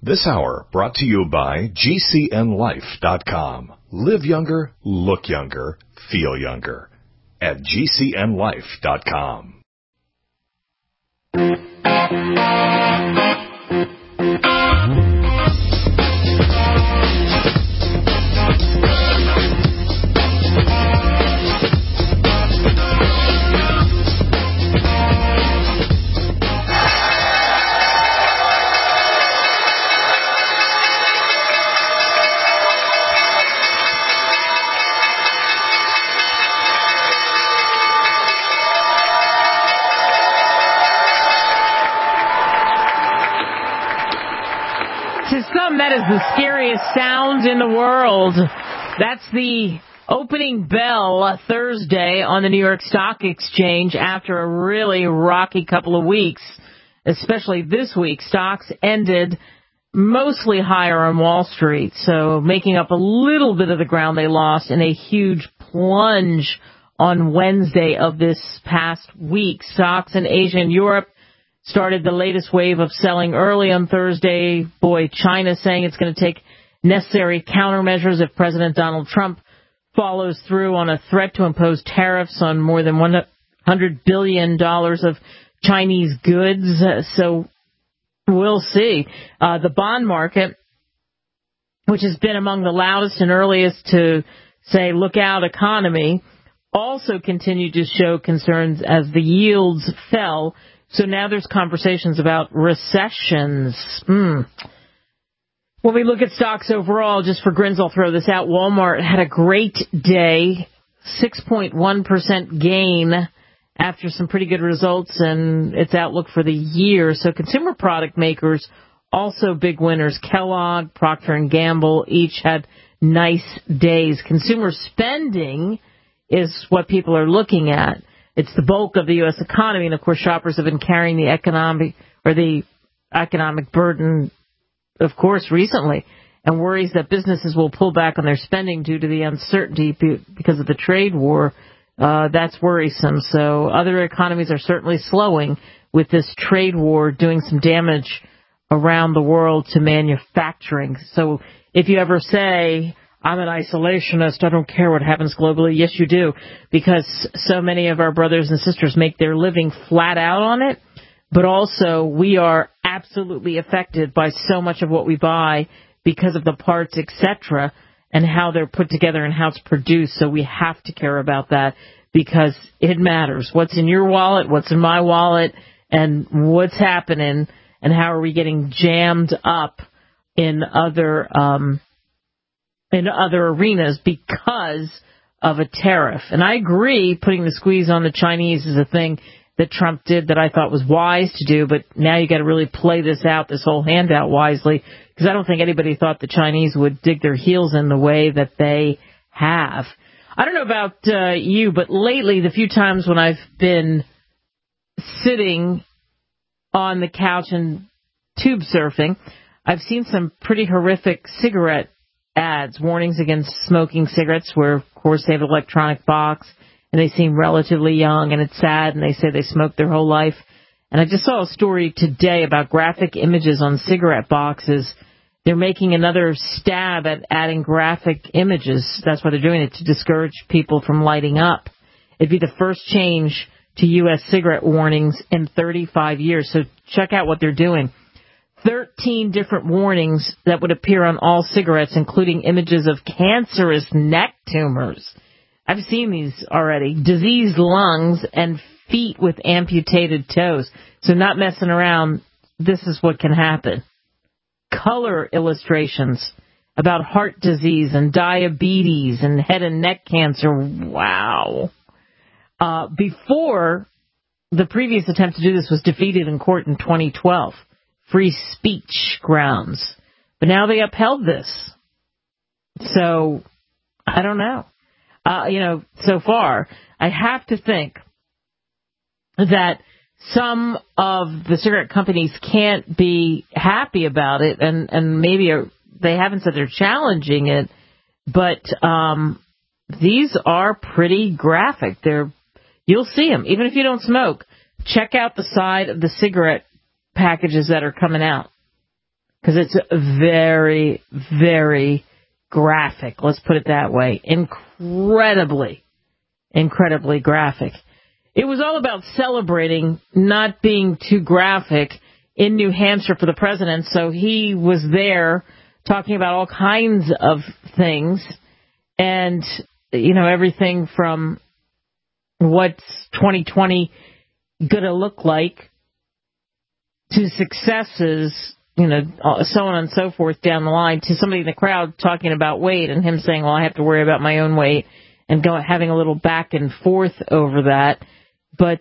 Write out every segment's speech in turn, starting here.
This hour brought to you by GCNLife.com. Live younger, look younger, feel younger. At GCNLife.com. That is the scariest sound in the world. That's the opening bell Thursday on the New York Stock Exchange after a really rocky couple of weeks, especially this week. Stocks ended mostly higher on Wall Street, so making up a little bit of the ground they lost in a huge plunge on Wednesday of this past week. Stocks in Asia and Europe started the latest wave of selling early on Thursday. Boy, China saying it's going to take necessary countermeasures if President Donald Trump follows through on a threat to impose tariffs on more than $100 billion of Chinese goods. So we'll see. The bond market, which has been among the loudest and earliest to say, look out economy, also continued to show concerns as the yields fell. So now there's conversations about recessions. When we look at stocks overall, just for grins, I'll throw this out. Walmart had a great day, 6.1% gain after some pretty good results and its outlook for the year. So consumer product makers, also big winners. Kellogg, Procter & Gamble, each had nice days. Consumer spending is what people are looking at. It's the bulk of the U.S. economy, and, of course, shoppers have been carrying the economic burden, of course, recently, and worries that businesses will pull back on their spending due to the uncertainty because of the trade war. That's worrisome. So other economies are certainly slowing with this trade war doing some damage around the world to manufacturing. So if you ever say, I'm an isolationist, I don't care what happens globally. Yes, you do, because so many of our brothers and sisters make their living flat out on it, but also we are absolutely affected by so much of what we buy because of the parts, etc., and how they're put together and how it's produced. So we have to care about that because it matters. What's in your wallet, what's in my wallet, and what's happening, and how are we getting jammed up in other arenas because of a tariff. And I agree putting the squeeze on the Chinese is a thing that Trump did that I thought was wise to do, but now you got to really play this whole handout wisely, because I don't think anybody thought the Chinese would dig their heels in the way that they have. I don't know about you, but lately, the few times when I've been sitting on the couch and tube surfing, I've seen some pretty horrific cigarette ads, warnings against smoking cigarettes, where, of course, they have an electronic box, and they seem relatively young, and it's sad, and they say they smoked their whole life. And I just saw a story today about graphic images on cigarette boxes. They're making another stab at adding graphic images. That's why they're doing it, to discourage people from lighting up. It'd be the first change to U.S. cigarette warnings in 35 years. So check out what they're doing. 13 different warnings that would appear on all cigarettes, including images of cancerous neck tumors. I've seen these already. Diseased lungs and feet with amputated toes. So not messing around. This is what can happen. Color illustrations about heart disease and diabetes and head and neck cancer. Wow. Before, the previous attempt to do this was defeated in court in 2012. Free speech grounds. But now they upheld this. So, I don't know. So far, I have to think that some of the cigarette companies can't be happy about it, and maybe they haven't said they're challenging it, but these are pretty graphic. You'll see them. Even if you don't smoke, check out the side of the cigarette packages that are coming out, because it's very, very graphic. Let's put it that way. Incredibly graphic. It was all about celebrating not being too graphic in New Hampshire for the president, so he was there talking about all kinds of things and, everything from what's 2020 going to look like to successes, so on and so forth down the line, to somebody in the crowd talking about weight and him saying, well, I have to worry about my own weight, and having a little back and forth over that. But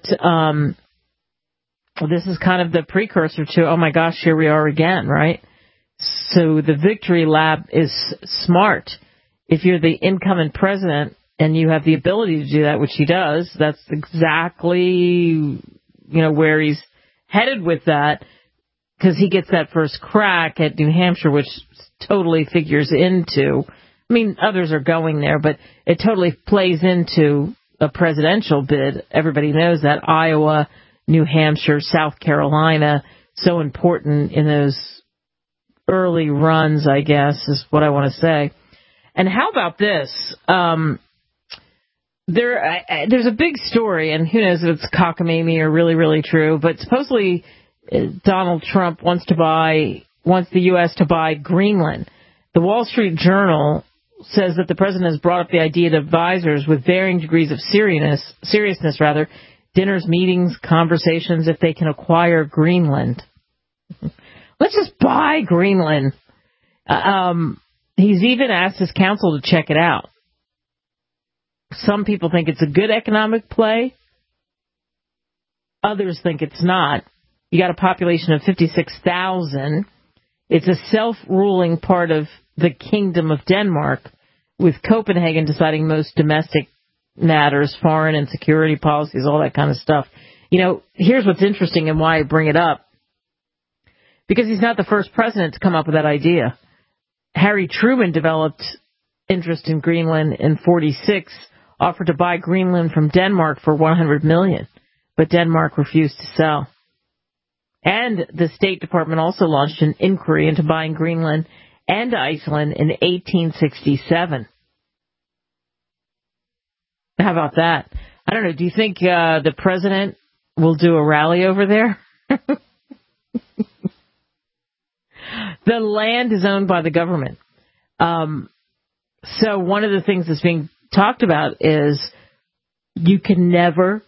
this is kind of the precursor to, oh my gosh, here we are again, right? So the victory lap is smart. If you're the incoming president and you have the ability to do that, which he does, that's exactly, where he's headed with that, because he gets that first crack at New Hampshire, which totally figures into, others are going there, but it totally plays into a presidential bid. Everybody knows that. Iowa, New Hampshire, South Carolina, so important in those early runs, I guess, is what I want to say. And how about this? There's a big story, and who knows if it's cockamamie or really, really true, but supposedly Donald Trump wants the U.S. to buy Greenland. The Wall Street Journal says that the president has brought up the idea to advisors with varying degrees of seriousness, dinners, meetings, conversations, if they can acquire Greenland. Let's just buy Greenland. He's even asked his counsel to check it out. Some people think it's a good economic play. Others think it's not. You got a population of 56,000. It's a self-ruling part of the Kingdom of Denmark, with Copenhagen deciding most domestic matters, foreign and security policies, all that kind of stuff. Here's what's interesting and why I bring it up. Because he's not the first president to come up with that idea. Harry Truman developed interest in Greenland in 1946, offered to buy Greenland from Denmark for $100 million, but Denmark refused to sell. And the State Department also launched an inquiry into buying Greenland and Iceland in 1867. How about that? I don't know. Do you think the president will do a rally over there? The land is owned by the government. So one of the things that's being talked about is you can never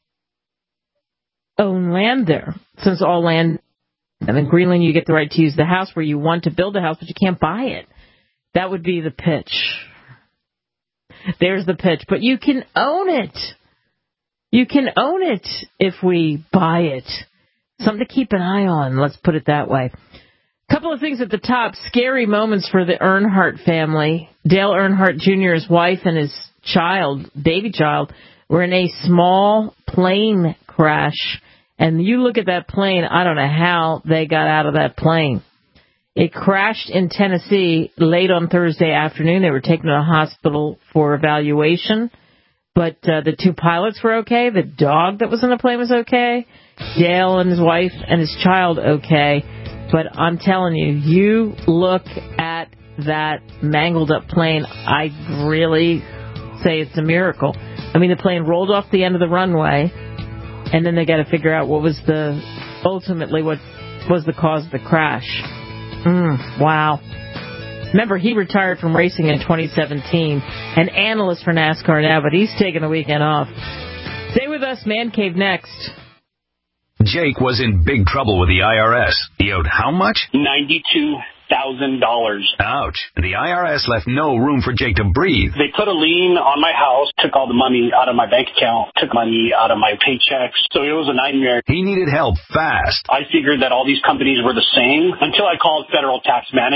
own land there, since all land, in Greenland you get the right to use the house where you want to build a house, but you can't buy it. That would be the pitch. There's the pitch. But you can own it. You can own it if we buy it. Something to keep an eye on, let's put it that way. Couple of things at the top. Scary moments for the Earnhardt family. Dale Earnhardt Jr., his wife, and his baby child, were in a small plane crash. And you look at that plane, I don't know how they got out of that plane. It crashed in Tennessee late on Thursday afternoon. They were taken to the hospital for evaluation. But the two pilots were okay. The dog that was in the plane was okay. Dale and his wife and his child okay. But I'm telling you, you look at that mangled up plane, I really say it's a miracle. The plane rolled off the end of the runway, and then they got to figure out what was the cause of the crash. Wow. Remember, he retired from racing in 2017, an analyst for NASCAR now, but he's taking the weekend off. Stay with us, Man Cave next. Jake was in big trouble with the IRS. He owed how much? $92,000. Ouch. The IRS left no room for Jake to breathe. They put a lien on my house, took all the money out of my bank account, took money out of my paychecks. So it was a nightmare. He needed help fast. I figured that all these companies were the same until I called Federal Tax Management.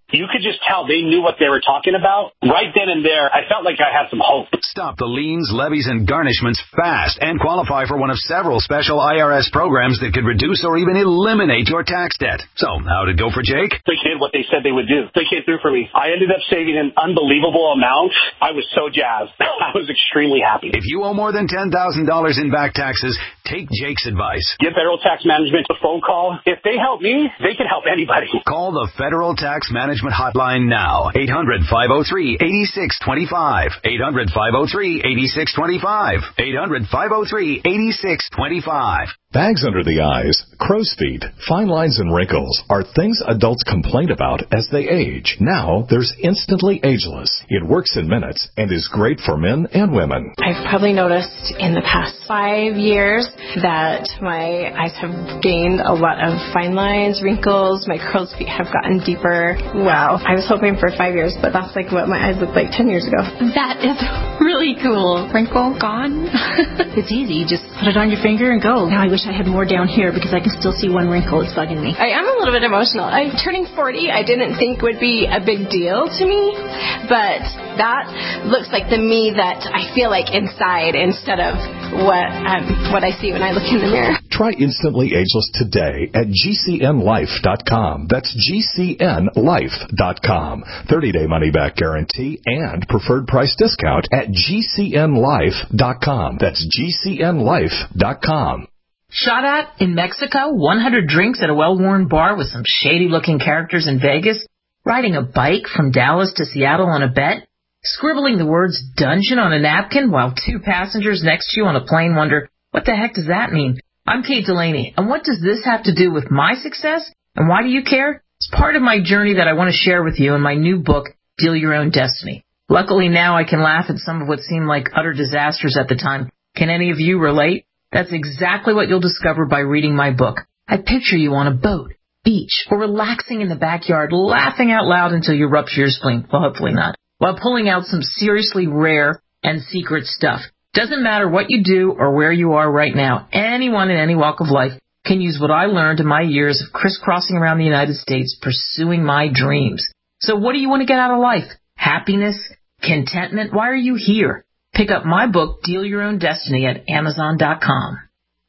you could just tell they knew what they were talking about. Right then and there, I felt like I had some hope. Stop the liens, levies, and garnishments fast and qualify for one of several special IRS programs that could reduce or even eliminate your tax debt. So, how'd it go for Jake? They did what they said they would do. They came through for me. I ended up saving an unbelievable amount. I was so jazzed. I was extremely happy. If you owe more than $10,000 in back taxes, take Jake's advice. Give Federal Tax Management a phone call. If they help me, they can help anybody. Call the Federal Tax Management Hotline now. 800-503-8625. 800-503-8625. 800-503-8625. Bags under the eyes, crow's feet, fine lines and wrinkles are things adults complain about as they age. Now there's Instantly Ageless. It works in minutes and is great for men and women. I've probably noticed in the past 5 years that my eyes have gained a lot of fine lines, wrinkles, my crow's feet have gotten deeper. Wow. I was hoping for 5 years, but that's like what my eyes looked like 10 years ago. That is really cool. Wrinkle gone. It's easy. You just put it on your finger and go. Now I wish I had more down here because I can still see one wrinkle. It's bugging me. I am a little bit emotional. I'm turning 40. I didn't think would be a big deal to me, but that looks like the me that I feel like inside instead of what I see when I look in the mirror. Try Instantly Ageless today at GCNLife.com. That's GCNLife.com. 30-day money-back guarantee and preferred price discount at GCNLife.com. That's GCNLife.com. Shot at in Mexico, 100 drinks at a well-worn bar with some shady-looking characters in Vegas, riding a bike from Dallas to Seattle on a bet, scribbling the words dungeon on a napkin while two passengers next to you on a plane wonder, what the heck does that mean? I'm Kate Delaney, and what does this have to do with my success? And why do you care? It's part of my journey that I want to share with you in my new book, Deal Your Own Destiny. Luckily now I can laugh at some of what seemed like utter disasters at the time. Can any of you relate? That's exactly what you'll discover by reading my book. I picture you on a boat, beach, or relaxing in the backyard, laughing out loud until you rupture your spleen. Well, hopefully not. While pulling out some seriously rare and secret stuff. Doesn't matter what you do or where you are right now. Anyone in any walk of life can use what I learned in my years of crisscrossing around the United States pursuing my dreams. So what do you want to get out of life? Happiness? Contentment? Why are you here? Pick up my book, Deal Your Own Destiny, at Amazon.com.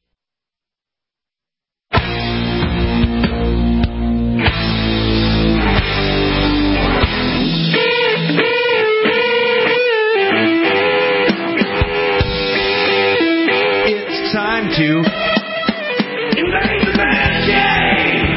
It's time to invade the man cave.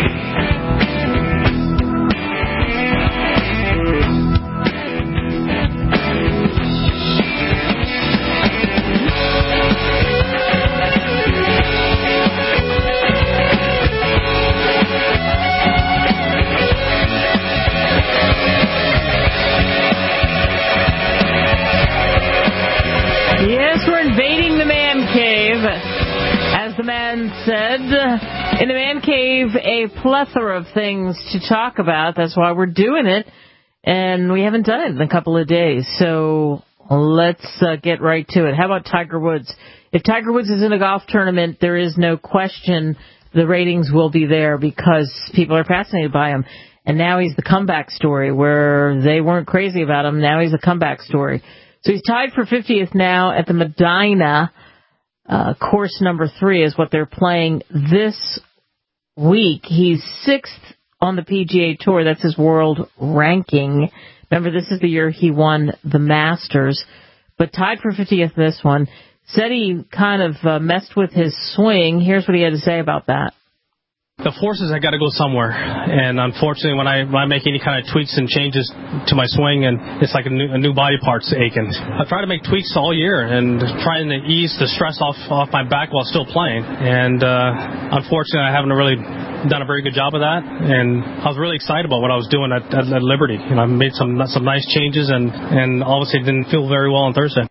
Yes, we're invading the man cave. As the man said, in the man cave, a plethora of things to talk about. That's why we're doing it. And we haven't done it in a couple of days. So let's get right to it. How about Tiger Woods? If Tiger Woods is in a golf tournament, there is no question the ratings will be there because people are fascinated by him. And now he's the comeback story where they weren't crazy about him. Now he's a comeback story. So he's tied for 50th now at the Medina. Course number 3 is what they're playing this week. He's 6th on the PGA Tour. That's his world ranking. Remember, this is the year he won the Masters. But tied for 50th this one. Said he kind of messed with his swing. Here's what he had to say about that. The forces have got to go somewhere, and unfortunately, when I make any kind of tweaks and changes to my swing, and it's like a new body part's aching. I try to make tweaks all year and trying to ease the stress off my back while still playing, and unfortunately, I haven't really done a very good job of that. And I was really excited about what I was doing at Liberty. I made some nice changes, and obviously didn't feel very well on Thursday.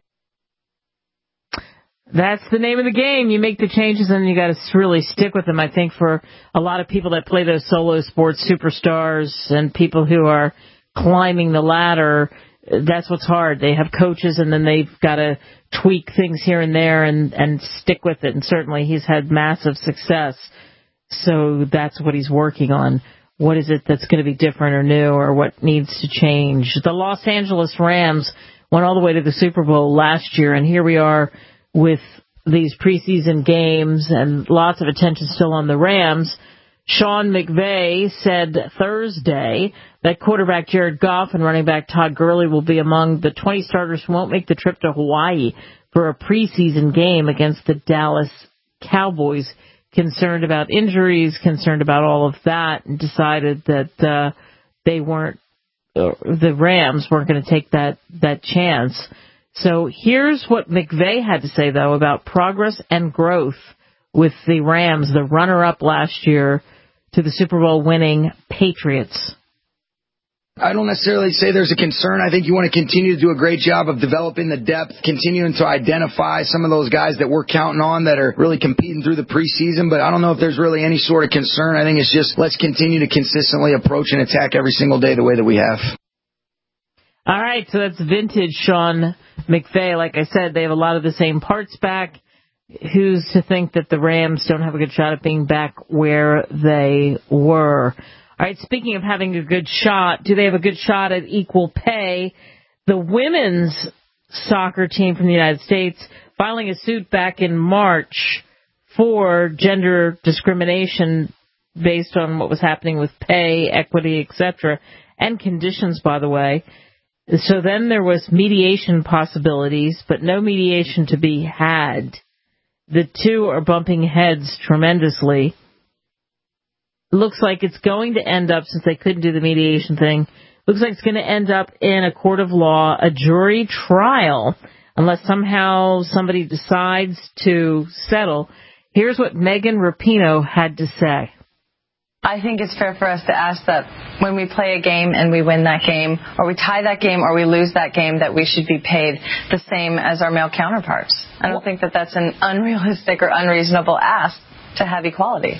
That's the name of the game. You make the changes and you got to really stick with them. I think for a lot of people that play those solo sports superstars and people who are climbing the ladder, that's what's hard. They have coaches and then they've got to tweak things here and there and stick with it. And certainly he's had massive success. So that's what he's working on what is it that's going to be different or new or what needs to change. The Los Angeles Rams went all the way to the Super Bowl last year, and here we are with these preseason games and lots of attention still on the Rams. Sean McVay said Thursday that quarterback Jared Goff and running back Todd Gurley will be among the 20 starters who won't make the trip to Hawaii for a preseason game against the Dallas Cowboys. Concerned about injuries, concerned about all of that, and decided that the Rams weren't going to take that chance. So here's what McVay had to say, though, about progress and growth with the Rams, the runner-up last year to the Super Bowl winning Patriots. I don't necessarily say there's a concern. I think you want to continue to do a great job of developing the depth, continuing to identify some of those guys that we're counting on that are really competing through the preseason. But I don't know if there's really any sort of concern. I think it's just let's continue to consistently approach and attack every single day the way that we have. All right, so that's vintage Sean McVay. Like I said, they have a lot of the same parts back. Who's to think that the Rams don't have a good shot at being back where they were? All right, speaking of having a good shot, do they have a good shot at equal pay? The women's soccer team from the United States filing a suit back in March for gender discrimination based on what was happening with pay, equity, etc., and conditions, by the way. So then there was mediation possibilities, but no mediation to be had. The two are bumping heads tremendously. Looks like it's going to end up, since they couldn't do the mediation thing, looks like it's going to end up in a court of law, a jury trial, unless somehow somebody decides to settle. Here's what Megan Rapinoe had to say. I think it's fair for us to ask that when we play a game and we win that game, or we tie that game, or we lose that game, that we should be paid the same as our male counterparts. I don't think that that's an unrealistic or unreasonable ask to have equality.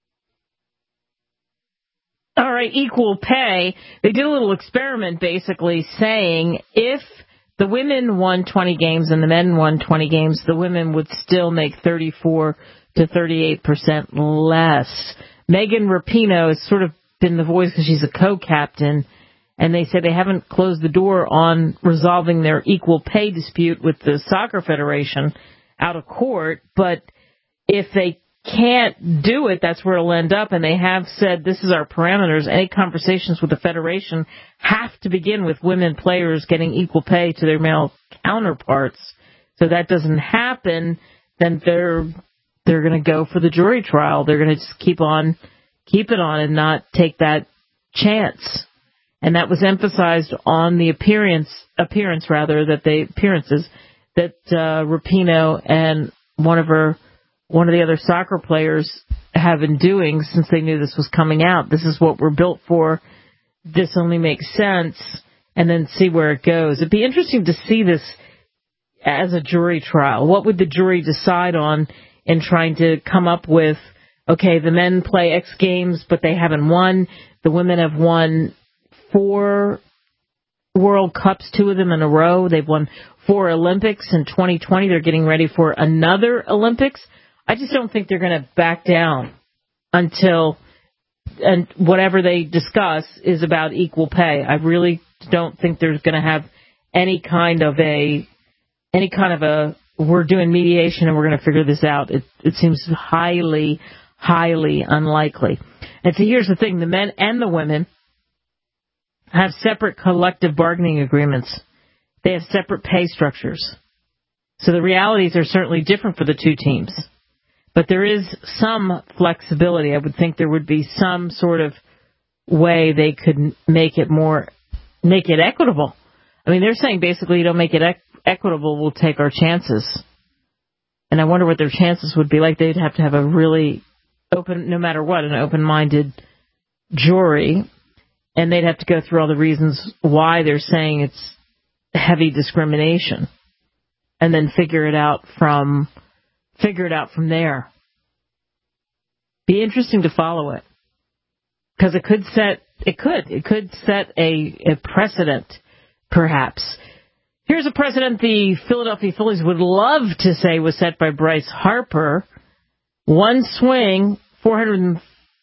All right, equal pay. They did a little experiment basically saying if the women won 20 games and the men won 20 games, the women would still make 34 to 38% less. Megan Rapinoe has sort of been the voice because she's a co-captain, and they say they haven't closed the door on resolving their equal pay dispute with the Soccer Federation out of court, but if they can't do it, that's where it'll end up, and they have said this is our parameters. Any conversations with the Federation have to begin with women players getting equal pay to their male counterparts. So that doesn't happen, then they're going to go for the jury trial. They're going to just keep it on and not take that chance. And that was emphasized on the appearances that Rapinoe and one of the other soccer players have been doing since they knew this was coming out. This is what we're built for. This only makes sense, and then see where it goes. It'd be interesting to see this as a jury trial. What would the jury decide on in trying to come up with, okay, the men play X games, but they haven't won. The women have won 4 World Cups, 2 of them in a row. They've won 4 Olympics in 2020. They're getting ready for another Olympics. I just don't think they're going to back down until and whatever they discuss is about equal pay. I really don't think there's going to have any kind of a we're doing mediation and we're going to figure this out. It seems highly, highly unlikely. And so here's the thing. The men and the women have separate collective bargaining agreements. They have separate pay structures. So the realities are certainly different for the two teams. But there is some flexibility. I would think there would be some sort of way they could make it equitable. I mean, they're saying basically you don't make it equitable, we'll take our chances. And I wonder what their chances would be like. They'd have to have a really open, no matter what, an open-minded jury. And they'd have to go through all the reasons why they're saying it's heavy discrimination. And then figure it out from there. Be interesting to follow it. Because it could set a precedent, perhaps. Here's a precedent the Philadelphia Phillies would love to say was set by Bryce Harper. One swing, 430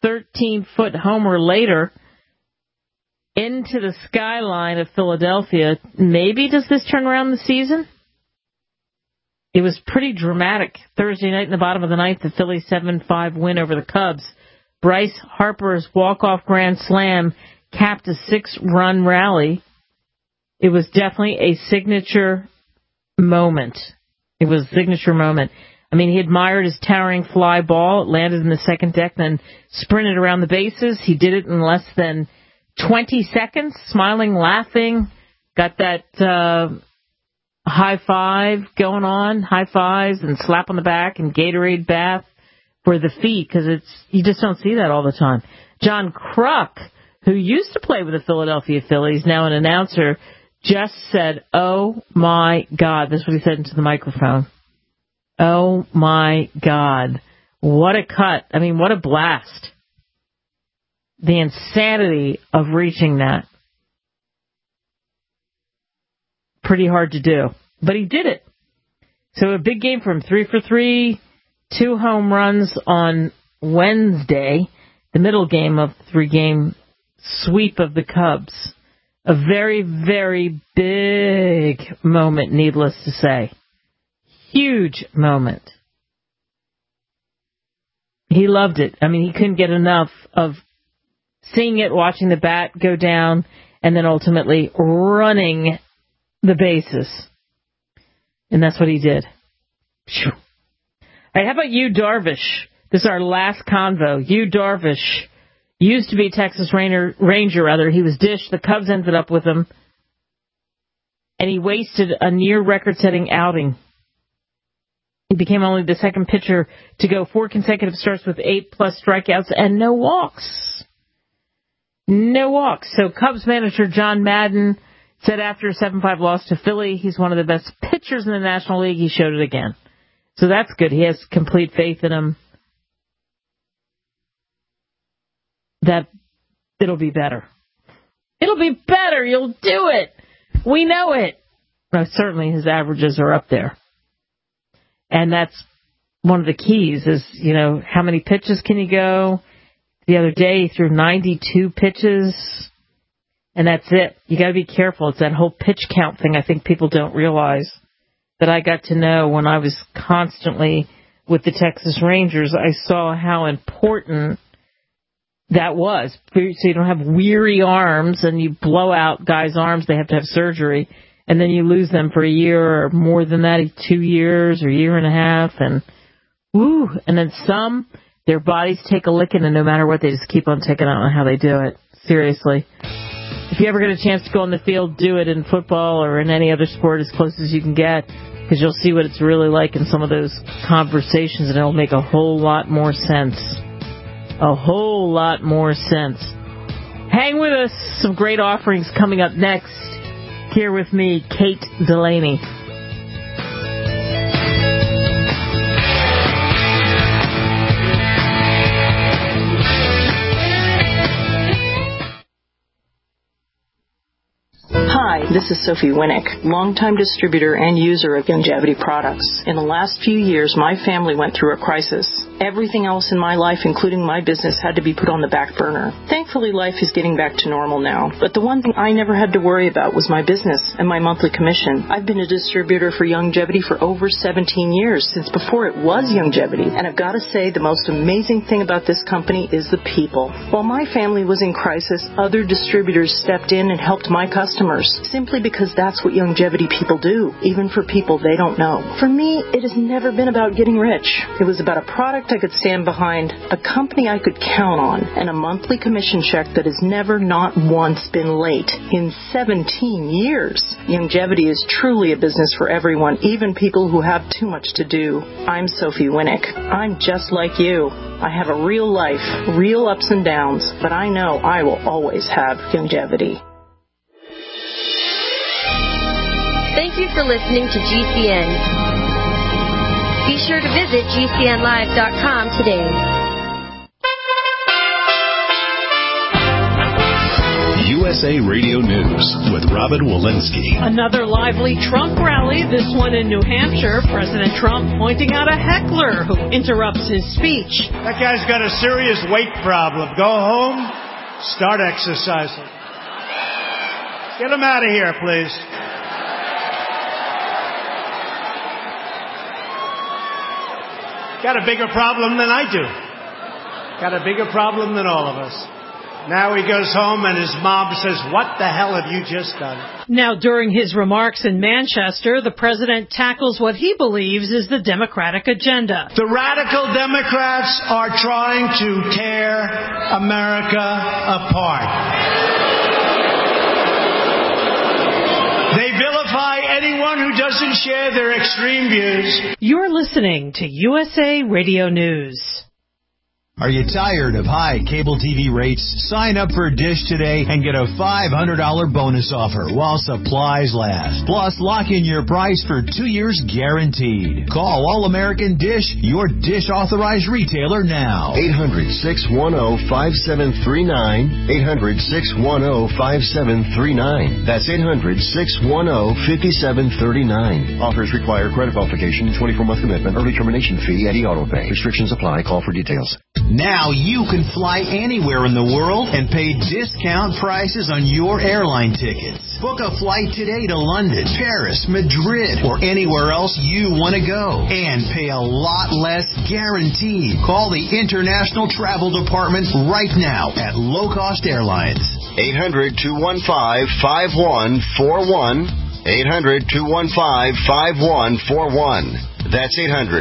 13-foot homer later into the skyline of Philadelphia. Maybe does this turn around the season? It was pretty dramatic. Thursday night in the bottom of the ninth, the Phillies 7-5 win over the Cubs. Bryce Harper's walk-off grand slam capped a 6-run rally. It was definitely a signature moment. It was a signature moment. I mean, he admired his towering fly ball. It landed in the second deck, then sprinted around the bases. He did it in less than 20 seconds, smiling, laughing. Got that high five going on, high fives and slap on the back and Gatorade bath for the feet, because you just don't see that all the time. John Kruk, who used to play with the Philadelphia Phillies, now an announcer, just said, "Oh my God." This is what he said into the microphone. "Oh my God. What a cut. I mean, what a blast." The insanity of reaching that. Pretty hard to do. But he did it. So a big game for him. 3 for 3, 2 home runs on Wednesday, the middle game of the 3-game sweep of the Cubs. A very, very big moment, needless to say. Huge moment. He loved it. I mean, he couldn't get enough of seeing it, watching the bat go down, and then ultimately running the bases. And that's what he did. Phew. All right, how about Yu Darvish? This is our last convo. Yu Darvish used to be Texas Ranger. He was dished. The Cubs ended up with him. And he wasted a near record-setting outing. He became only the second pitcher to go 4 consecutive starts with 8+ strikeouts and no walks. No walks. So Cubs manager John Madden said after a 7-5 loss to Philly, he's one of the best pitchers in the National League. He showed it again. So that's good. He has complete faith in him that it'll be better. It'll be better. You'll do it. We know it. Well, certainly his averages are up there. And that's one of the keys is, how many pitches can you go? The other day he threw 92 pitches. And that's it. You got to be careful. It's that whole pitch count thing I think people don't realize that I got to know when I was constantly with the Texas Rangers. I saw how important that was. So you don't have weary arms and you blow out guys' arms. They have to have surgery. And then you lose them for a year or more than that, 2 years or a year and a half. And then some, their bodies take a licking, and no matter what, they just keep on taking. I don't know how they do it. Seriously. If you ever get a chance to go on the field, do it in football or in any other sport as close as you can get, because you'll see what it's really like in some of those conversations, and it'll make a whole lot more sense. A whole lot more sense. Hang with us. Some great offerings coming up next. Here with me, Kate Delaney. Hi, this is Sophie Winnick, longtime distributor and user of Youngevity products. In the last few years, my family went through a crisis. Everything else in my life, including my business, had to be put on the back burner. Thankfully, life is getting back to normal now. But the one thing I never had to worry about was my business and my monthly commission. I've been a distributor for Youngevity for over 17 years, since before it was Youngevity. And I've got to say, the most amazing thing about this company is the people. While my family was in crisis, other distributors stepped in and helped my customers, simply because that's what Youngevity people do, even for people they don't know. For me, it has never been about getting rich. It was about a product I could stand behind, a company I could count on, and a monthly commission check that has never not once been late in 17 years. Youngevity is truly a business for everyone, even people who have too much to do. I'm Sophie Winnick. I'm just like you. I have a real life, real ups and downs, but I know I will always have Youngevity. Thank you for listening to GCN. Be sure to visit GCNlive.com today. USA Radio News with Robin Walensky. Another lively Trump rally, this one in New Hampshire. President Trump pointing out a heckler who interrupts his speech. That guy's got a serious weight problem. Go home, start exercising. Get him out of here, please. Got a bigger problem than I do. Got a bigger problem than all of us. Now he goes home and his mom says, "What the hell have you just done?" Now, during his remarks in Manchester, the president tackles what he believes is the Democratic agenda. The radical Democrats are trying to tear America apart. They vilify anyone who doesn't share their extreme views. You're listening to USA Radio News. Are you tired of high cable TV rates? Sign up for Dish today and get a $500 bonus offer while supplies last. Plus, lock in your price for 2 years guaranteed. Call All American Dish, your Dish authorized retailer now. 800-610-5739. 800-610-5739. That's 800-610-5739. Offers require credit qualification, 24-month commitment, early termination fee, and auto pay. Restrictions apply. Call for details. Now you can fly anywhere in the world and pay discount prices on your airline tickets. Book a flight today to London, Paris, Madrid, or anywhere else you want to go. And pay a lot less guaranteed. Call the International Travel Department right now at Low Cost Airlines. 800-215-5141. 800-215-5141. That's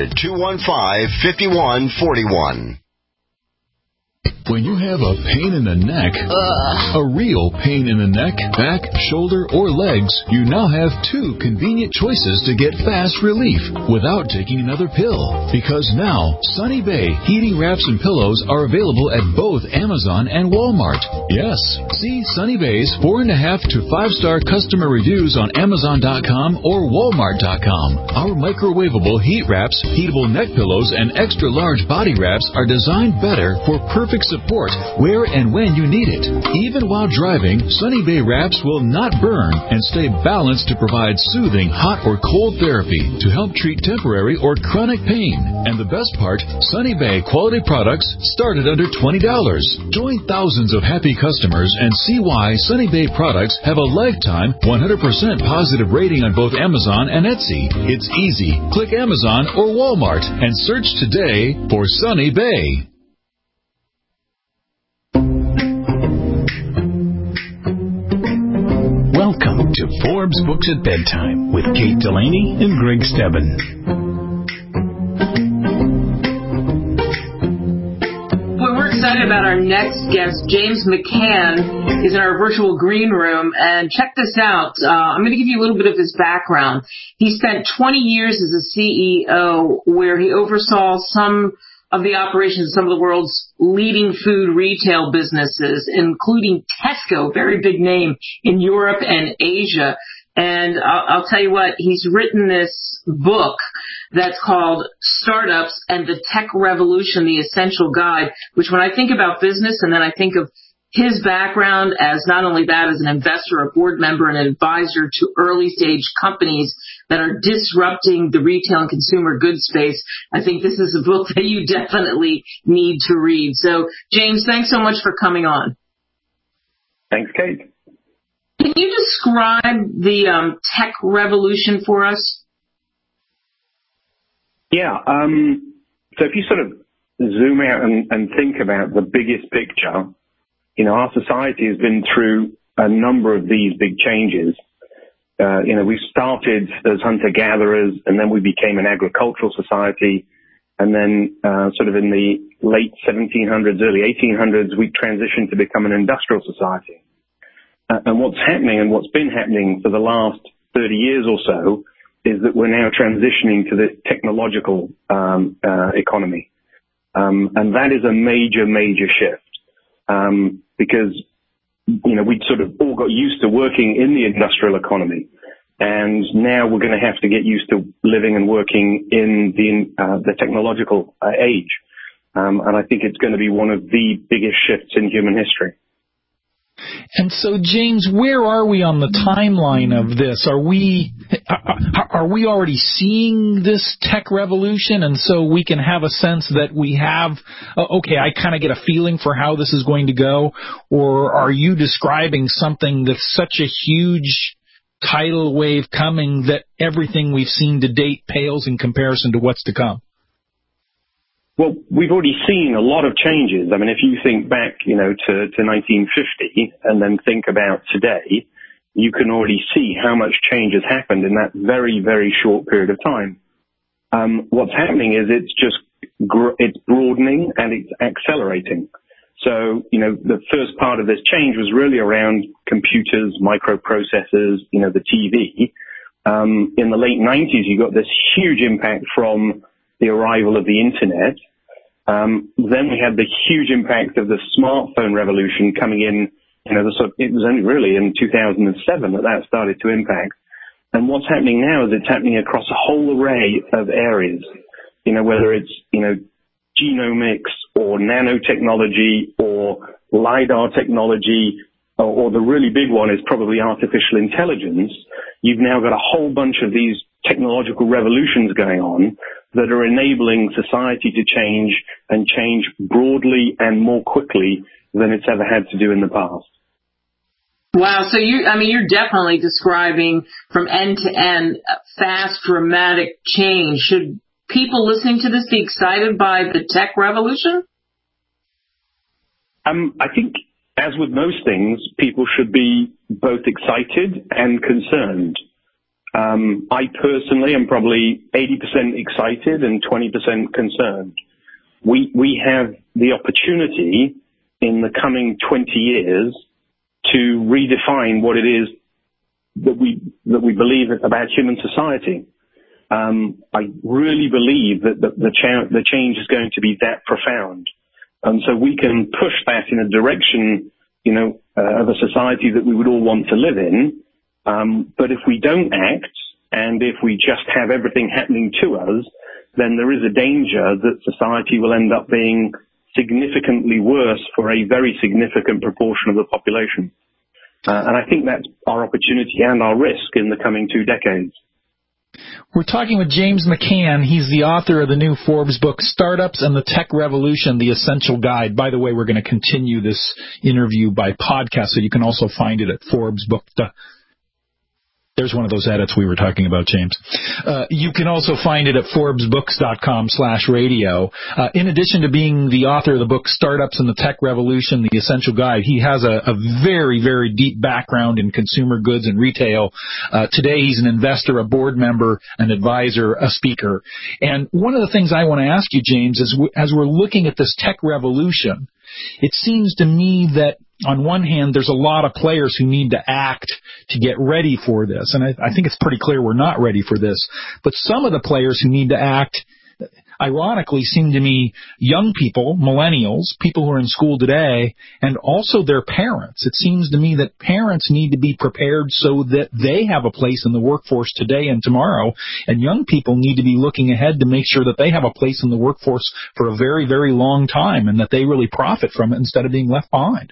800-215-5141. When you have a pain in the neck, a real pain in the neck, back, shoulder, or legs, you now have two convenient choices to get fast relief without taking another pill. Because now, Sunny Bay heating wraps and pillows are available at both Amazon and Walmart. Yes, see Sunny Bay's 4.5 to 5-star customer reviews on Amazon.com or Walmart.com. Our microwavable heat wraps, heatable neck pillows, and extra large body wraps are designed better for perfect support where and when you need it. Even while driving, Sunny Bay wraps will not burn and stay balanced to provide soothing hot or cold therapy to help treat temporary or chronic pain. And the best part, Sunny Bay quality products start at under $20. Join thousands of happy customers and see why Sunny Bay products have a lifetime 100% positive rating on both Amazon and Etsy. It's easy. Click Amazon or Walmart and search today for Sunny Bay. Welcome to Forbes Books at Bedtime with Kate Delaney and Greg Stebbin. Well, we're excited about our next guest. James McCann is in our virtual green room. And check this out. I'm going to give you a little bit of his background. He spent 20 years as a CEO where he oversaw some of the operations of some of the world's leading food retail businesses, including Tesco, very big name in Europe and Asia. And I'll tell you what, he's written this book that's called Startups and the Tech Revolution, The Essential Guide, which when I think about business and then I think of his background as not only that, as an investor, a board member, and an advisor to early stage companies that are disrupting the retail and consumer goods space, I think this is a book that you definitely need to read. So, James, thanks so much for coming on. Thanks, Kate. Can you describe the tech revolution for us? Yeah. So if you sort of zoom out and think about the biggest picture, you know, our society has been through a number of these big changes. We started as hunter-gatherers, and then we became an agricultural society. And then sort of in the late 1700s, early 1800s, we transitioned to become an industrial society. And what's happening and what's been happening for the last 30 years or so is that we're now transitioning to this technological economy. And that is a major, major shift. Because, you know, we'd sort of all got used to working in the industrial economy. And now we're going to have to get used to living and working in the technological age. And I think it's going to be one of the biggest shifts in human history. And so, James, where are we on the timeline of this? Are we already seeing this tech revolution, and so we can have a sense that we have, okay, I kind of get a feeling for how this is going to go? Or are you describing something that's such a huge tidal wave coming that everything we've seen to date pales in comparison to what's to come? Well, we've already seen a lot of changes. I mean, if you think back, to 1950 and then think about today, you can already see how much change has happened in that very, very short period of time. What's happening is it's broadening and it's accelerating. So, the first part of this change was really around computers, microprocessors, the TV. In the late 90s, you got this huge impact from the arrival of the internet. Then we had the huge impact of the smartphone revolution coming in. It was only really in 2007 that started to impact. And what's happening now is it's happening across a whole array of areas. Whether it's genomics or nanotechnology or LiDAR technology, or the really big one is probably artificial intelligence. You've now got a whole bunch of these technological revolutions going on that are enabling society to change and change broadly and more quickly than it's ever had to do in the past. Wow. So you're definitely describing from end to end fast, dramatic change. Should people listening to this be excited by the tech revolution? I think, as with most things, people should be both excited and concerned. I personally am probably 80% excited and 20% concerned. We have the opportunity in the coming 20 years to redefine what it is that we believe about human society. I really believe that the change is going to be that profound. And so we can push that in a direction, of a society that we would all want to live in. But if we don't act, and if we just have everything happening to us, then there is a danger that society will end up being significantly worse for a very significant proportion of the population. And I think that's our opportunity and our risk in the coming 2 decades. We're talking with James McCann. He's the author of the new Forbes book, Startups and the Tech Revolution, The Essential Guide. By the way, we're going to continue this interview by podcast, so you can also find it at Forbes book. There's one of those edits we were talking about, James. You can also find it at ForbesBooks.com/radio. In addition to being the author of the book Startups and the Tech Revolution, The Essential Guide, he has a very, very deep background in consumer goods and retail. Today he's an investor, a board member, an advisor, a speaker. And one of the things I want to ask you, James, is as we're looking at this tech revolution, it seems to me that on one hand, there's a lot of players who need to act to get ready for this. And I think it's pretty clear we're not ready for this. But some of the players who need to act, ironically, seem to me young people, millennials, people who are in school today, and also their parents. It seems to me that parents need to be prepared so that they have a place in the workforce today and tomorrow. And young people need to be looking ahead to make sure that they have a place in the workforce for a very, very long time and that they really profit from it instead of being left behind.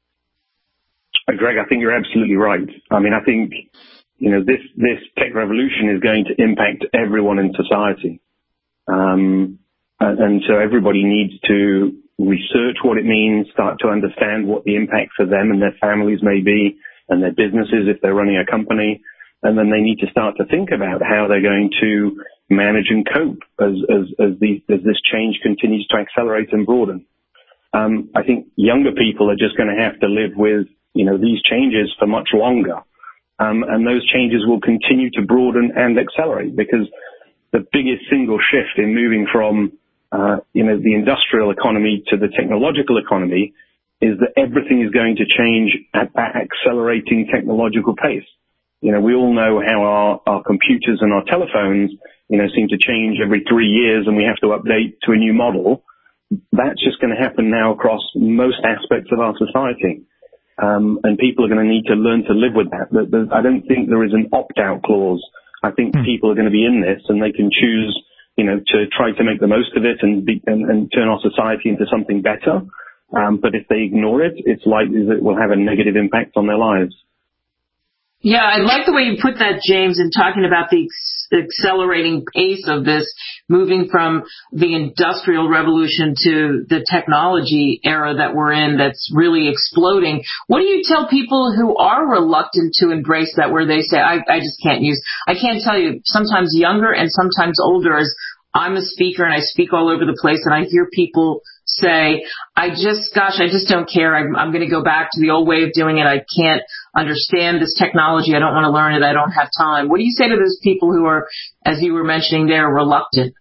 Greg, I think you're absolutely right. I mean, I think, this tech revolution is going to impact everyone in society. And so everybody needs to research what it means, start to understand what the impact for them and their families may be, and their businesses if they're running a company. And then they need to start to think about how they're going to manage and cope as this change continues to accelerate and broaden. I think younger people are just going to have to live with these changes for much longer. And those changes will continue to broaden and accelerate because the biggest single shift in moving from, the industrial economy to the technological economy is that everything is going to change at that accelerating technological pace. We all know how our computers and our telephones, seem to change every 3 years and we have to update to a new model. That's just going to happen now across most aspects of our society. And people are going to need to learn to live with that. I don't think there is an opt-out clause. I think people are going to be in this and they can choose, to try to make the most of it and turn our society into something better. But if they ignore it, it's likely that it will have a negative impact on their lives. Yeah, I like the way you put that, James, in talking about the accelerating pace of this, moving from the industrial revolution to the technology era that we're in that's really exploding. What do you tell people who are reluctant to embrace that, where they say, I just can't use? I can't tell you, sometimes younger and sometimes older, as I'm a speaker and I speak all over the place, and I hear people say, I just don't care. I'm going to go back to the old way of doing it. I can't understand this technology. I don't want to learn it. I don't have time. What do you say to those people who are, as you were mentioning there, reluctant?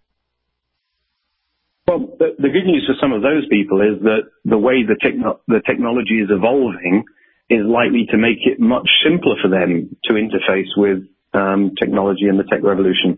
Well, the good news for some of those people is that the way the technology is evolving is likely to make it much simpler for them to interface with technology and the tech revolution.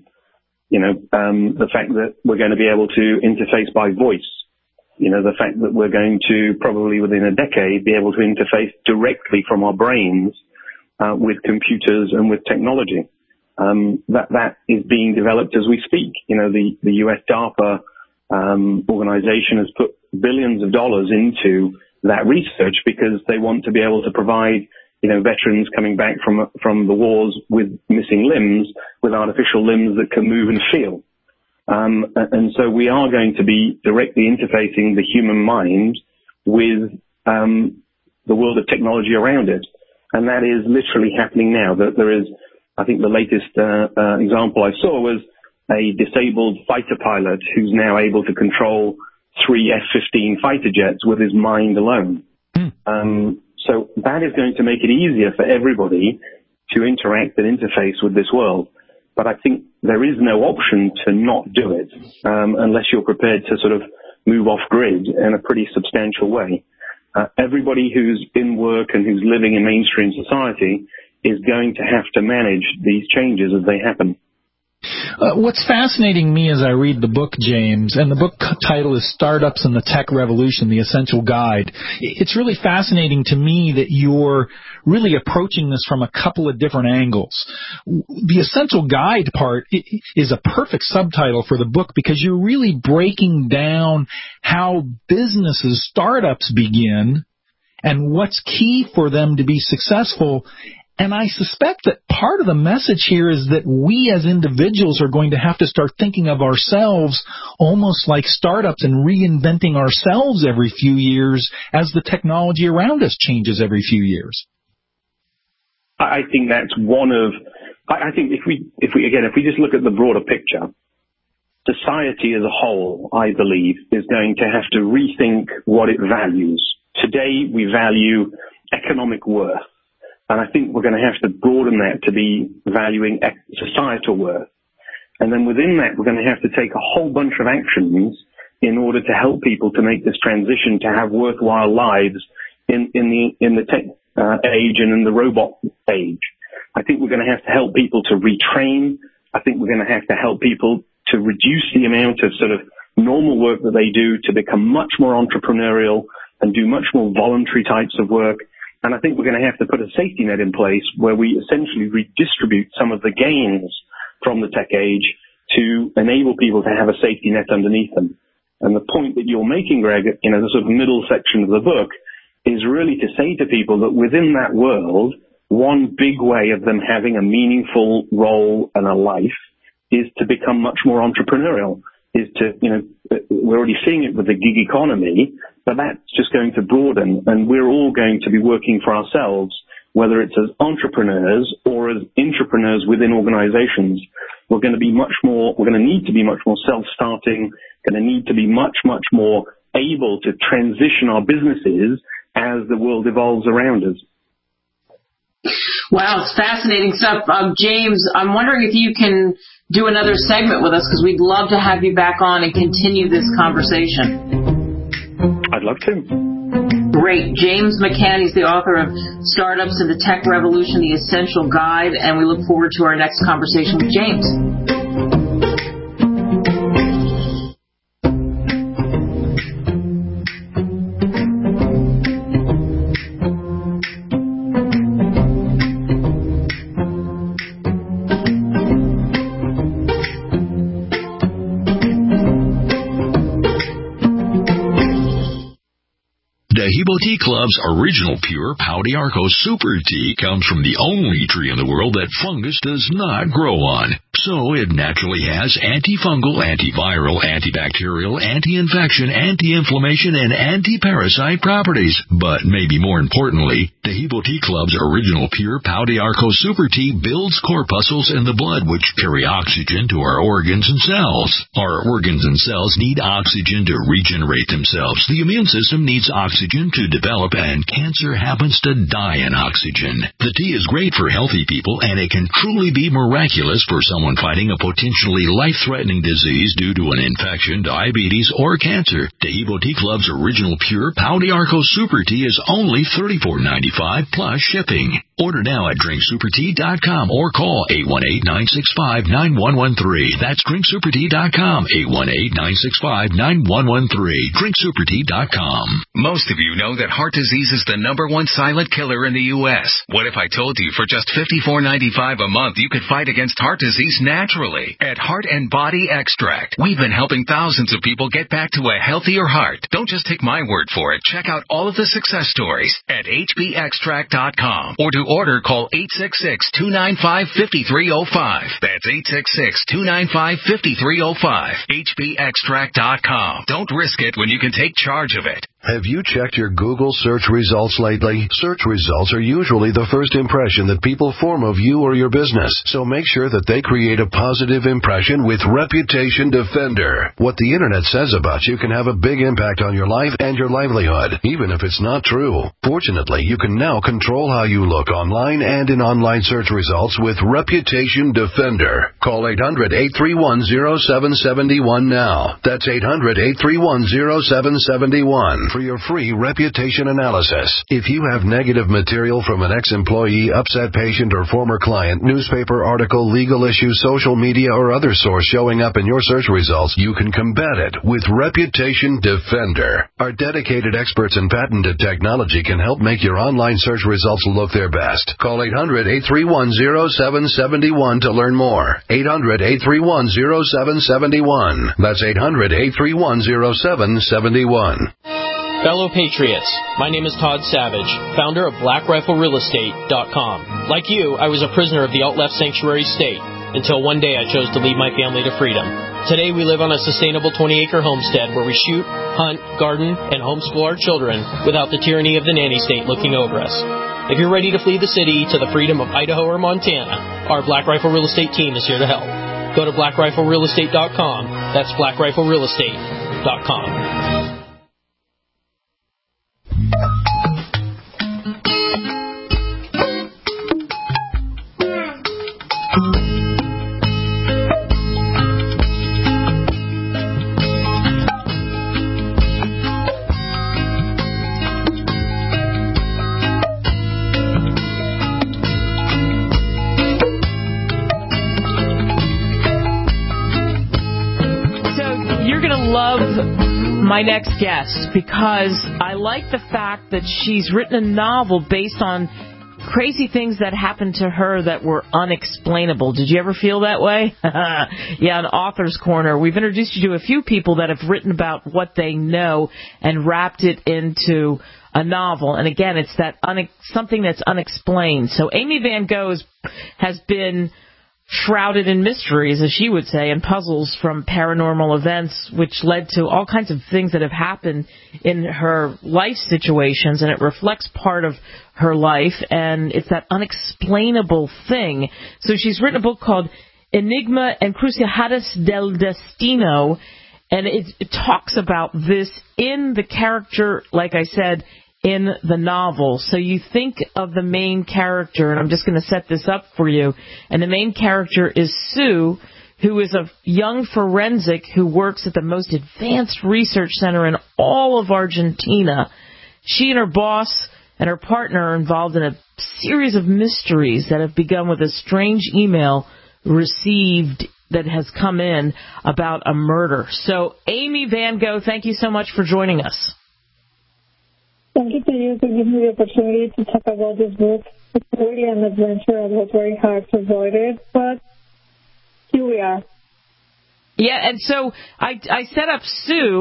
The fact that we're going to be able to interface by voice, the fact that we're going to probably within a decade be able to interface directly from our brains with computers and with technology. That is being developed as we speak. The US DARPA organization has put billions of dollars into that research because they want to be able to provide veterans coming back from the wars with missing limbs, with artificial limbs that can move and feel. And so we are going to be directly interfacing the human mind with the world of technology around it. And that is literally happening now. There is, I think the latest example I saw was a disabled fighter pilot who's now able to control 3 F-15 fighter jets with his mind alone. So that is going to make it easier for everybody to interact and interface with this world. But I think there is no option to not do it unless you're prepared to sort of move off grid in a pretty substantial way. Everybody who's in work and who's living in mainstream society is going to have to manage these changes as they happen. What's fascinating me as I read the book, James, and the book title is Startups and the Tech Revolution, The Essential Guide. It's really fascinating to me that you're really approaching this from a couple of different angles. The Essential Guide part is a perfect subtitle for the book because you're really breaking down how businesses, startups begin and what's key for them to be successful. And I suspect that part of the message here is that we as individuals are going to have to start thinking of ourselves almost like startups and reinventing ourselves every few years as the technology around us changes every few years. I think that's I think if we just look at the broader picture, society as a whole, I believe, is going to have to rethink what it values. Today, we value economic worth. And I think we're going to have to broaden that to be valuing societal worth. And then within that, we're going to have to take a whole bunch of actions in order to help people to make this transition to have worthwhile lives in the tech age and in the robot age. I think we're going to have to help people to retrain. I think we're going to have to help people to reduce the amount of sort of normal work that they do to become much more entrepreneurial and do much more voluntary types of work. And I think we're going to have to put a safety net in place where we essentially redistribute some of the gains from the tech age to enable people to have a safety net underneath them. And the point that you're making, Greg, the sort of middle section of the book is really to say to people that within that world, one big way of them having a meaningful role and a life is to become much more entrepreneurial, is to, we're already seeing it with the gig economy, but that's just going to broaden, and we're all going to be working for ourselves, whether it's as entrepreneurs or as intrapreneurs within organizations. We're going to need to be much more self-starting, going to need to be much, much more able to transition our businesses as the world evolves around us. Wow, it's fascinating stuff. James, I'm wondering if you can do another segment with us because we'd love to have you back on and continue this conversation. I'd love to. Great. James McCann, he's the author of Startups and the Tech Revolution, The Essential Guide, and we look forward to our next conversation with James. Hebo Tea Club's original pure Pau d'Arco Super Tea comes from the only tree in the world that fungus does not grow on. So it naturally has antifungal, antiviral, antibacterial, anti-infection, anti-inflammation, and anti-parasite properties. But maybe more importantly, the Hebo Tea Club's original pure Pau d'Arco Super Tea builds corpuscles in the blood which carry oxygen to our organs and cells. Our organs and cells need oxygen to regenerate themselves. The immune system needs oxygen to develop, and cancer happens to die in oxygen. The tea is great for healthy people, and it can truly be miraculous for someone fighting a potentially life-threatening disease due to an infection, diabetes, or cancer. The Hebo Tea Club's original pure Pau d'Arco Super Tea is only $34.95 plus shipping. Order now at drinksupertea.com or call 818-965-9113. That's drinksupertea.com, 818-965-9113. drinksupertea.com. Most of you know that heart disease is the #1 silent killer in the U.S. What if I told you for just $54.95 a month you could fight against heart disease naturally? At Heart and Body Extract, we've been helping thousands of people get back to a healthier heart. Don't just take my word for it. Check out all of the success stories at hbextract.com, or to order, call 866-295-5305. That's 866-295-5305. hbextract.com. Don't risk it when you can take charge of it. Have you checked your Google search results lately? Search results are usually the first impression that people form of you or your business, so make sure that they create a positive impression with Reputation Defender. What the internet says about you can have a big impact on your life and your livelihood, even if it's not true. Fortunately, you can now control how you look online and in online search results with Reputation Defender. Call 800-831-0771 now. That's 800-831-0771. for your free reputation analysis. If you have negative material from an ex-employee, upset patient, or former client, newspaper article, legal issue, social media, or other source showing up in your search results, you can combat it with Reputation Defender. Our dedicated experts in patented technology can help make your online search results look their best. Call 800-831-0771 to learn more. 800-831-0771. That's 800-831-0771. Fellow Patriots, my name is Todd Savage, founder of BlackRifleRealEstate.com. Like you, I was a prisoner of the alt-left sanctuary state until one day I chose to lead my family to freedom. Today we live on a sustainable 20-acre homestead where we shoot, hunt, garden, and homeschool our children without the tyranny of the nanny state looking over us. If you're ready to flee the city to the freedom of Idaho or Montana, our Black Rifle Real Estate team is here to help. Go to BlackRifleRealEstate.com. That's BlackRifleRealEstate.com. My next guest, because I like the fact that she's written a novel based on crazy things that happened to her that were unexplainable. Did you ever feel that way? Yeah, on Author's Corner, we've introduced you to a few people that have written about what they know and wrapped it into a novel. And again, it's that something that's unexplained. So Amy Van Gogh has been shrouded in mysteries, as she would say, and puzzles from paranormal events, which led to all kinds of things that have happened in her life situations, and it reflects part of her life, and it's that unexplainable thing. So she's written a book called Enigma Encrucijadas del Destino, and it talks about this in the character, like I said, in the novel. So you think of the main character, and I'm just going to set this up for you, and the main character is Sue, who is a young forensic who works at the most advanced research center in all of Argentina. She and her boss and her partner are involved in a series of mysteries that have begun with a strange email received that has come in about a murder. So Amy Van Gogh, thank you so much for joining us. Thank you to you for giving me the opportunity to talk about this book. It's really an adventure. It was very hard to avoid it, but here we are. Yeah, and so I set up Sue,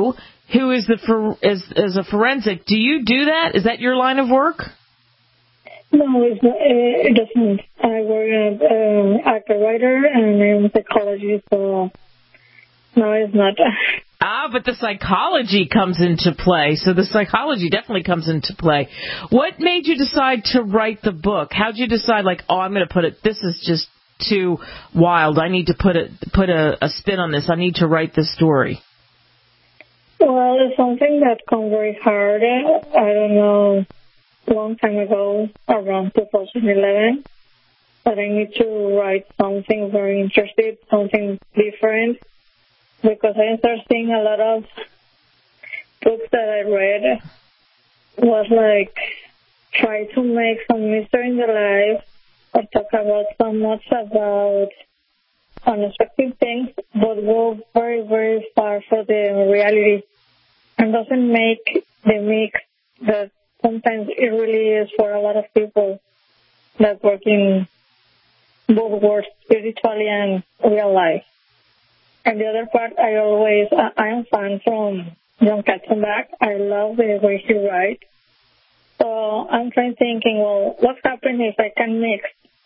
who is is a forensic. Do you do that? Is that your line of work? No, it's not, it doesn't. I work as actor writer and I'm a psychologist, so no, it's not. But the psychology comes into play. So the psychology definitely comes into play. What made you decide to write the book? How'd you decide, like, I'm going to put it, this is just too wild. I need to put a spin on this. I need to write this story. Well, it's something that comes very hard. I don't know, a long time ago, around 2011, that I need to write something very interesting, something different, because I started seeing a lot of books that I read was like try to make some mystery in the life or talk about so much about unexpected things, but go very, very far for the reality and doesn't make the mix that sometimes it really is for a lot of people that work in both worlds, spiritually and real life. And the other part, I am fan from Jon Katzenbach. I love the way he writes. So I'm thinking, well, what happens if I can mix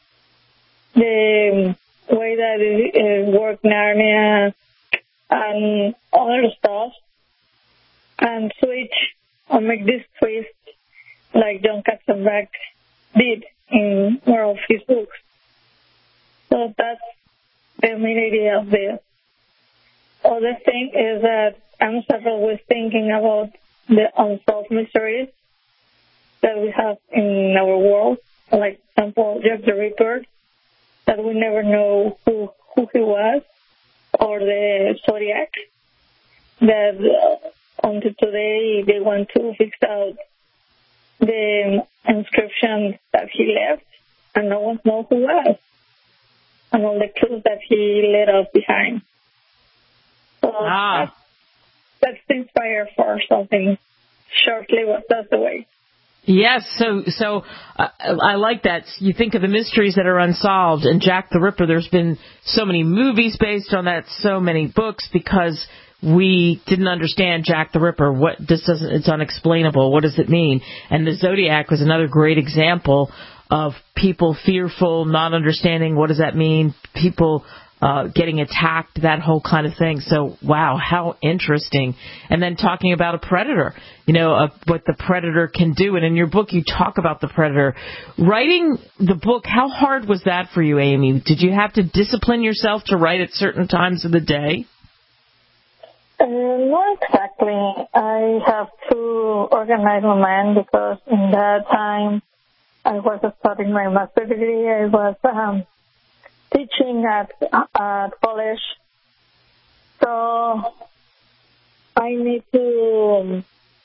the way that it works, Narnia and other stuff, and switch or make this twist like Jon Katzenbach did in more of his books. So that's the main idea of this. Other thing is that I'm always thinking about the unsolved mysteries that we have in our world. Like, for example, Jack the Ripper, that we never know who he was, or the Zodiac, that until today they want to fix out the inscription that he left, and no one knows who was, and all the clues that he left us behind. So that's inspired for something shortly, but that's the way. Yes, so I like that. You think of the mysteries that are unsolved, and Jack the Ripper, there's been so many movies based on that, so many books, because we didn't understand Jack the Ripper. It's unexplainable. What does it mean? And the Zodiac was another great example of people fearful, not understanding what does that mean, people getting attacked, that whole kind of thing. So, wow, how interesting. And then talking about a predator, what the predator can do. And in your book, you talk about the predator. Writing the book, how hard was that for you, Amy? Did you have to discipline yourself to write at certain times of the day? Not exactly. I have to organize my mind because in that time I was studying my master's degree. I was teaching at college, so I need to,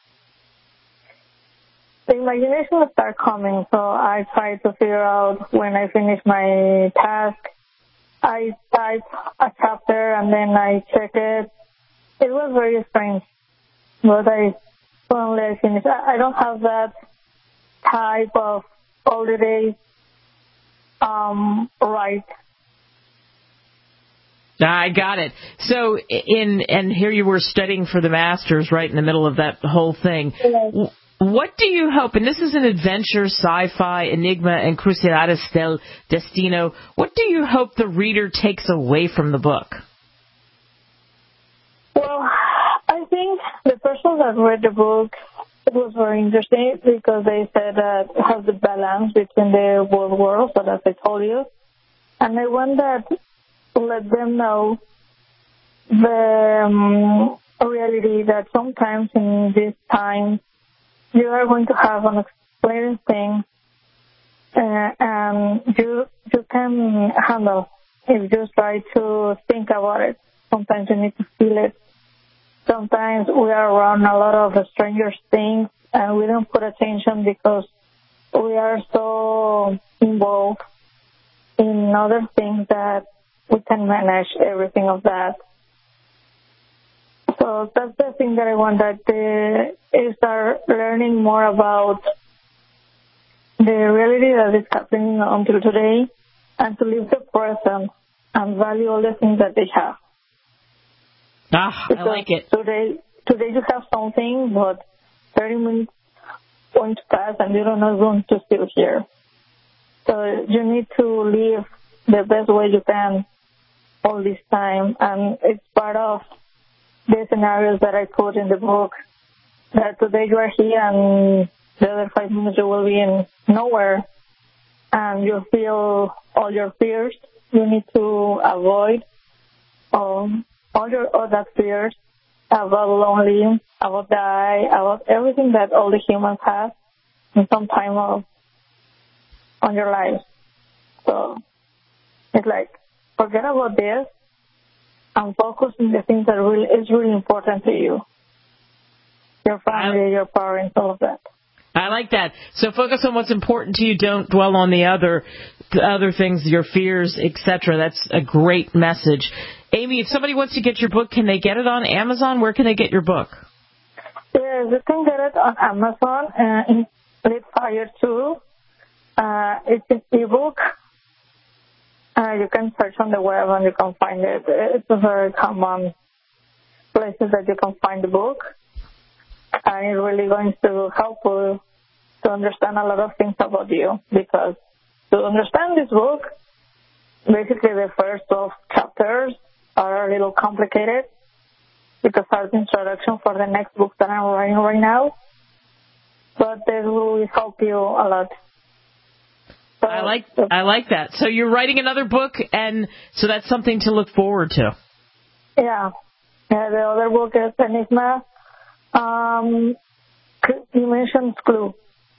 the imagination will start coming, so I try to figure out when I finish my task, I type a chapter and then I check it. It was very strange, but finally I finished. I don't have that type of all the days right. I got it. So, and here you were studying for the masters, right in the middle of that whole thing. What do you hope, and this is an adventure, sci-fi, enigma, and Cruciadas del Destino, what do you hope the reader takes away from the book? Well, I think the person that read the book, it was very interesting because they said that it has the balance between the both worlds, so as I told you. And I want that to let them know the reality that sometimes in this time you are going to have unexplained things and you can handle if you try to think about it. Sometimes you need to feel it. Sometimes we are around a lot of stranger things and we don't put attention because we are so involved in other things that we can manage everything of that. So that's the thing that I want, that they start learning more about the reality that is happening until today and to live the present and value all the things that they have. I like it. Today today you have something, but 30 minutes going to pass and you don't know going to still here. So you need to live the best way you can all this time. And it's part of the scenarios that I put in the book, that today you are here and the other 5 minutes you will be in nowhere and you feel all your fears. You need to avoid all that fears about lonely, about die, about everything that all the humans have in some time on your life. So it's like, forget about this and focus on the things that is really important to you. Your family, your parents, all of that. I like that. So focus on what's important to you. Don't dwell on the other things, your fears, etc. That's a great message. Amy, if somebody wants to get your book, can they get it on Amazon? Where can they get your book? Yes, you can get it on Amazon in Lit Fire 2. It's an ebook. You can search on the web and you can find it. It's a very common places that you can find the book. And it's really going to help you to understand a lot of things about you. Because to understand this book, basically the first 12 chapters are a little complicated because that's the introduction for the next book that I'm writing right now. But this will help you a lot. So, I like that. So you're writing another book, and so that's something to look forward to. Yeah. The other book is Enigma. You mentioned Clue.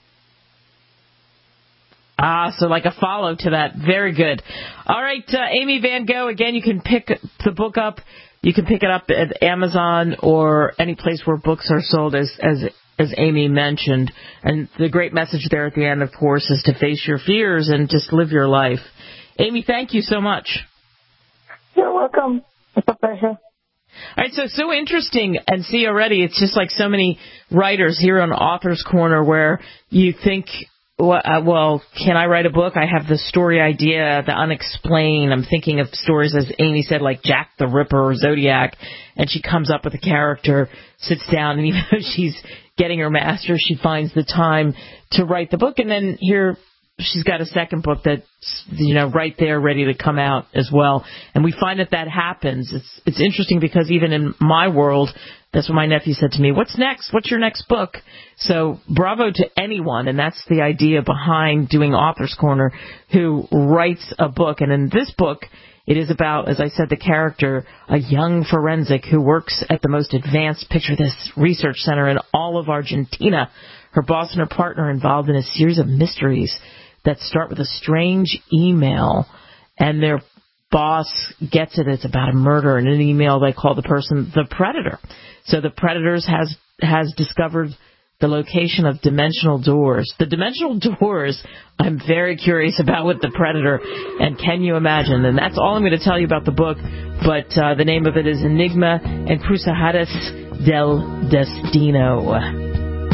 So like a follow to that. Very good. All right, Amy Van Gogh, again, you can pick the book up. You can pick it up at Amazon or any place where books are sold, as Amy mentioned. And the great message there at the end, of course, is to face your fears and just live your life. Amy, thank you so much. You're welcome. It's a pleasure. All right, so interesting, and see already, it's just like so many writers here on Author's Corner where you think, well, can I write a book? I have the story idea, the unexplained. I'm thinking of stories, as Amy said, like Jack the Ripper or Zodiac, and she comes up with a character, sits down, and even though she's getting her master's, she finds the time to write the book, and then here she's got a second book that's, right there ready to come out as well. And we find that happens. It's interesting because even in my world, that's what my nephew said to me, what's next? What's your next book? So bravo to anyone, and that's the idea behind doing Author's Corner, who writes a book. And in this book, it is about, as I said, the character, a young forensic who works at the most advanced, picture this, research center in all of Argentina. Her boss and her partner are involved in a series of mysteries that start with a strange email, and their boss gets it. It's about a murder. In an email, they call the person the Predator. So the Predators has discovered the location of dimensional doors. The dimensional doors, I'm very curious about with the Predator, and can you imagine? And that's all I'm going to tell you about the book, but the name of it is Enigma and Cruzadas del Destino.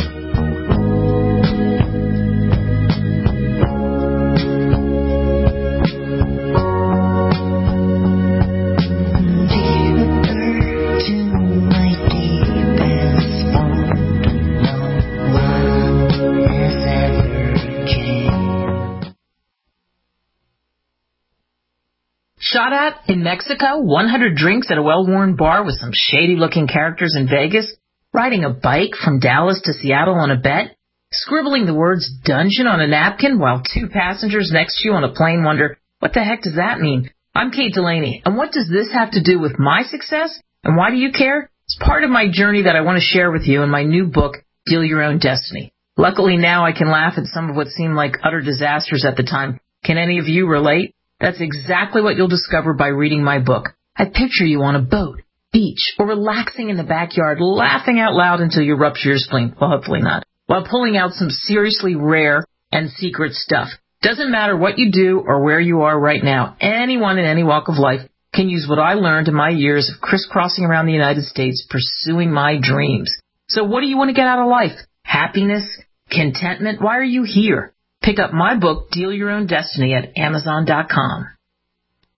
Shot at in Mexico, 100 drinks at a well-worn bar with some shady-looking characters in Vegas, riding a bike from Dallas to Seattle on a bet, scribbling the words dungeon on a napkin while two passengers next to you on a plane wonder, what the heck does that mean? I'm Kate Delaney, and what does this have to do with my success? And why do you care? It's part of my journey that I want to share with you in my new book, Deal Your Own Destiny. Luckily now I can laugh at some of what seemed like utter disasters at the time. Can any of you relate? That's exactly what you'll discover by reading my book. I picture you on a boat, beach, or relaxing in the backyard, laughing out loud until you rupture your spleen. Well, hopefully not. While pulling out some seriously rare and secret stuff. Doesn't matter what you do or where you are right now. Anyone in any walk of life can use what I learned in my years of crisscrossing around the United States pursuing my dreams. So what do you want to get out of life? Happiness? Contentment? Why are you here? Pick up my book, Deal Your Own Destiny, at Amazon.com.